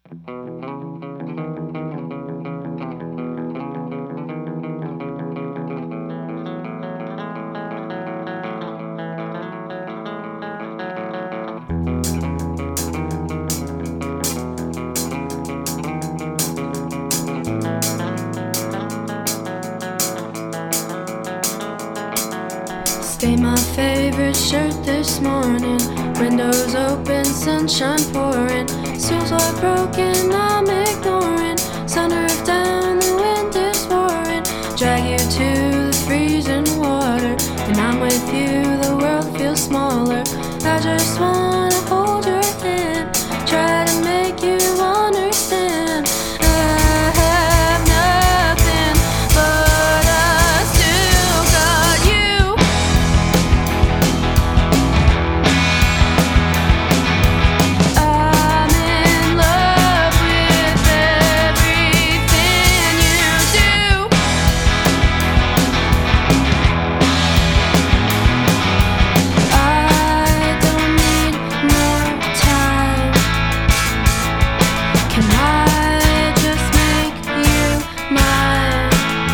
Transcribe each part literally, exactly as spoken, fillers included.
Stay my favorite shirt this morning. Windows open, sunshine pouring. Stools are broken, I'm ignoring. Sunroof down, the wind is roaring. Drag you to the freezing water. When I'm with you, the world feels smaller. I just wanna hold your hand, try to make you understand. I have nothing, but I still got you. I'm in love with everything you do. I don't need more time. Can I just make you mine?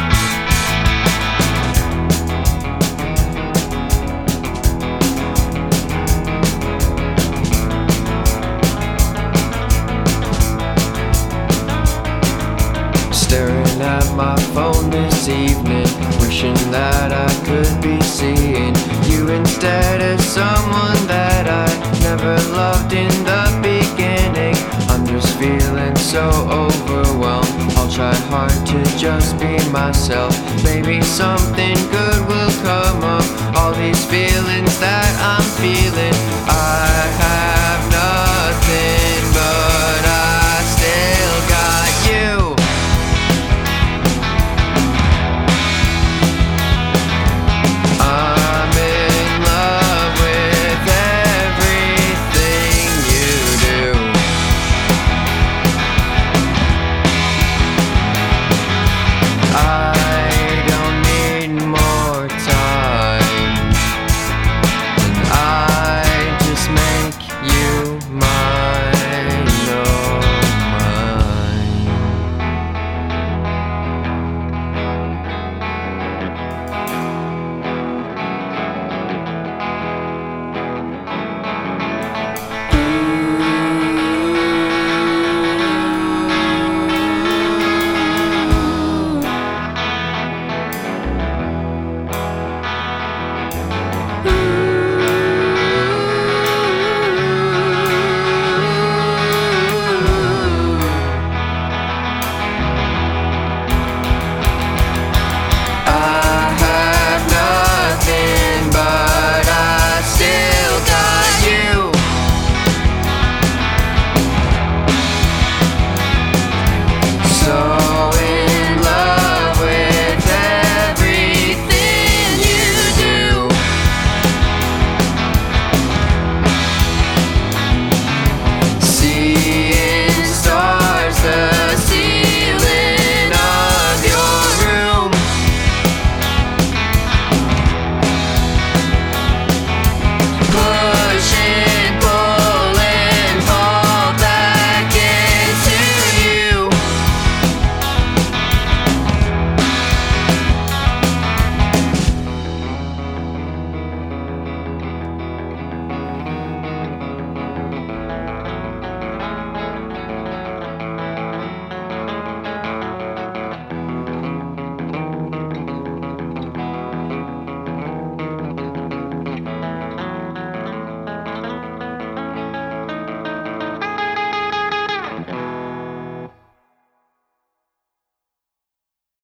Staring at my phone this evening, wishing that I could be seeing you instead of someone that I never loved in the beginning. I'm just feeling so overwhelmed. I'll try hard to just be myself. Maybe something good will come up. All these feelings that I'm feeling, I have nothing, but I still got you. I'm in love with everything you do. I don't need more time, and I just make you mine, oh mine. I have nothing, but I still got you. So in love with everything you do. See